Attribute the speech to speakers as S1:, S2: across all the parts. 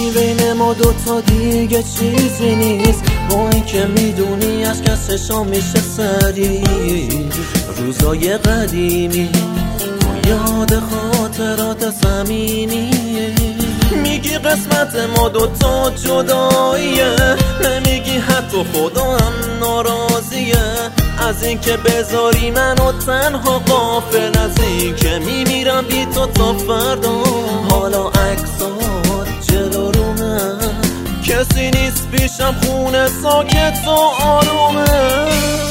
S1: بین ما دوتا دیگه چیزی نیست، با اینکه میدونی از کسشا میشه سری. روزای قدیمی تو یاد خاطرات صمیمی، میگی قسمت ما دوتا جداییه، نمیگی حتی خدا هم ناراضیه از اینکه بذاری منو تنها غافل، از اینکه میمیرم بی تو تا فردا. حالا عکسات جلو رومه، کسی نیست پیشم، خونه ساکت و آرومه.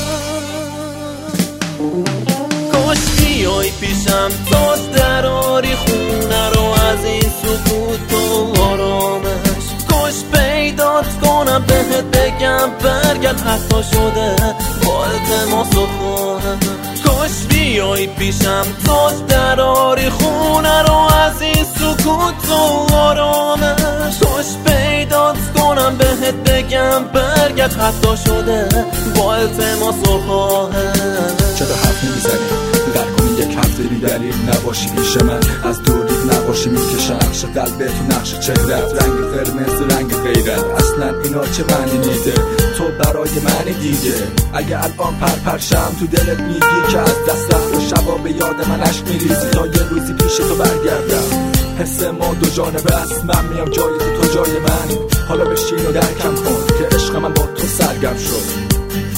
S1: کاش بیای پیشم تا دراری خونه رو از این سکوت و آرامش، کاش پیدات کنم بهت بگم برگرد، حتی شده با التماس و خواهم. کاش بیای پیشم تا دراری خونه رو از این سکوت و آرامش، کاش پیدات کنم بهت بگم برگرد، حتی شده با التماس و خواهم.
S2: چرا حرف نمیزنی؟ در کنی یک هفته بی دلیل نباشی پیش من، از دوری نباشی میکشم نقش قلبت و نقش چهرت، رنگ قرمز رنگ غیرت، اصلا اینا چه معنی میده؟ تو برای من دیگه اگه الان پرپرشم تو دلت میگی که از دست رفت و شبا به یاد من عشق میریزی تا یه روزی پیش تو برگردم. حس ما دو جانبه است، من میام جای تو جای من، حالا بشین و درکم کن که عشق من با تو سرگرم شد.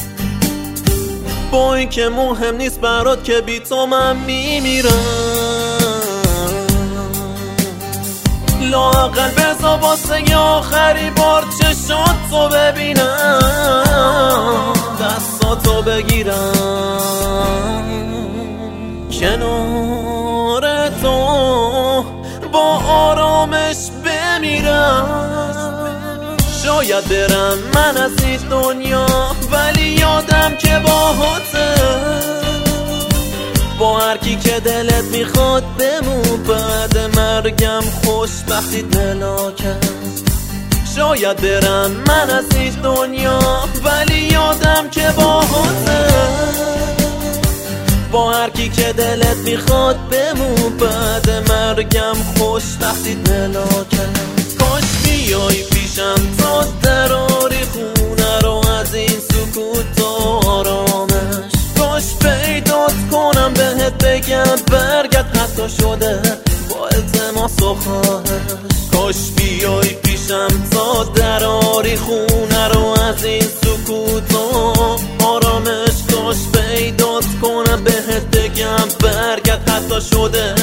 S1: با این که مهم نیست برات که بی تو من میمیرم، لااقل بذار واسه یه آخری بار چشاتو ببینم، دستاتو بگیرم کنار تو با آرامش بمیرم. شاید برم من از این دنیا ولی یادم که باهاته، با هر کی که دلت میخواد بمون، بعد مرگم خوشبختی دلاکت. شاید برم من از این دنیا ولی یادم که باهاته، با هر کی که دلت میخواد بمون، بعد مرگم خوشبختی دلاکت. کاش بیای پیشم تا دراری خونه رو از این سکوت و آرامش، کاش پیدات کنم بهت بگم برگرد، حتی شده با التماس و خواهش. کاش بیای پیشم تا دراری خونه رو از این سکوت و آرامش، کاش پیدات کنم بهت بگم برگرد، حتی شده